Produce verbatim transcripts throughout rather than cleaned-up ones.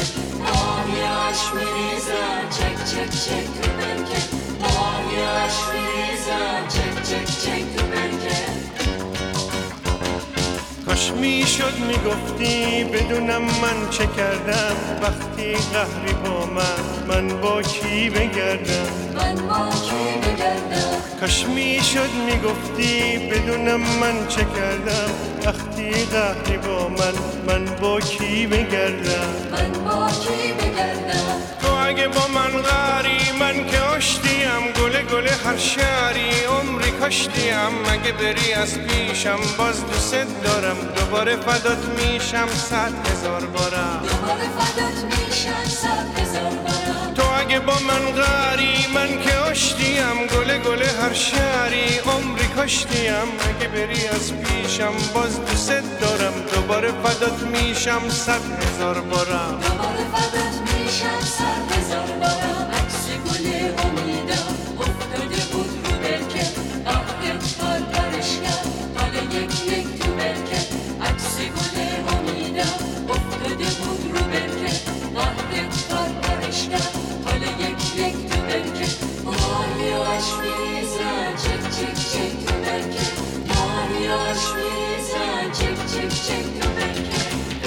ماهیاش میریزن چک چک چک تو برکه ماهیاش میریزن چک چک چک تو برکه کاش میشد میگفتی بدونم من چه کردم وقتی قهری با من من با کی بگردم من با کی بگردم کاش میشد میگفتی بدونم من چه کردم وقتی قهری با من من با کی بگردم من با کی بگردم تو اگه با من قهری من که آشتیم گله گله هر شهری عمری کاشتیم اگه بری از پیشم باز دوست دارم دوباره فدات میشم صد هزار بارم دوباره فدات میشم صد هزار بارم تو اگه با من قهری من که آشتیم گله گله هر شهری عمری کاشتیم اگه بری از پیشم باز دوست دارم دوباره فدات میشم صد هزار بارم دوباره فدات میشم صد هزار بارم عکس گل امیدم افتاده بود رو برکه وقت پار پرش کرد حالا یک یک تو برکه عکس گل امیدم افتاده بود رو برکه وقت پار پرش کرد حالا یک یک تو برکه ماهیاش میریزن چک چک چک تو برکه ماهیاش میریزن چک چک چک تو برکه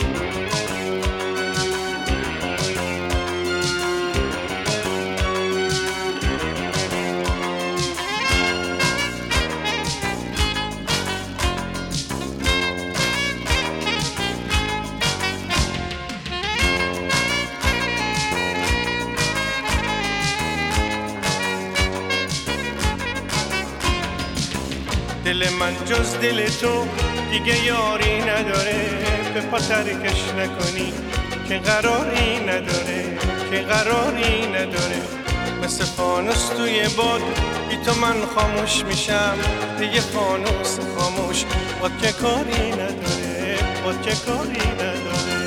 دل من جز دل تو دیگه یاری نداره به پا ترکش نکنی که قراری نداره که قراری نداره مثل فانوس توی باد بی تو من خاموش میشم دیگه فانوس خاموش باد که کاری نداره باد که کاری نداره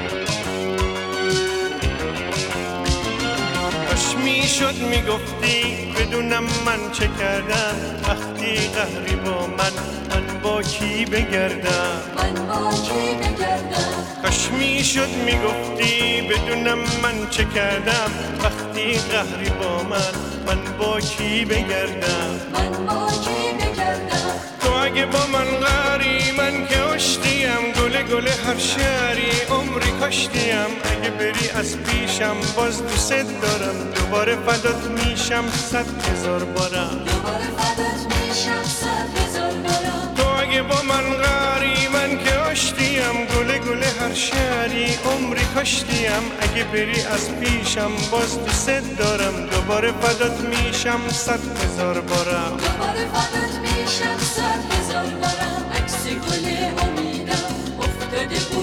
کاش میشد میگفتی بدونم من چه کردم وقتی قهری با من من با کی بگردم من با کی بگردم کاش میشد میگفتی بدونم من چه کردم وقتی قهری با من من با کی بگردم من با کی بگردم تو اگه با من قهری من که آشتیم گله گله هر شهری عمری کاشتیم اگه بری از پیشم باز دوست دارم دوباره فدات میشم صد هزار بارم دوباره فدات میشم صد هزار بارم تو اگه با من قهری من که آشتیم گله گله هر شهری عمری کاشتیم اگه بری از پیشم باز دوست دارم دوباره فدات میشم صد هزار بارم دوباره فدات میشم صد هزار بارم عکس گل امیدم افتاده بود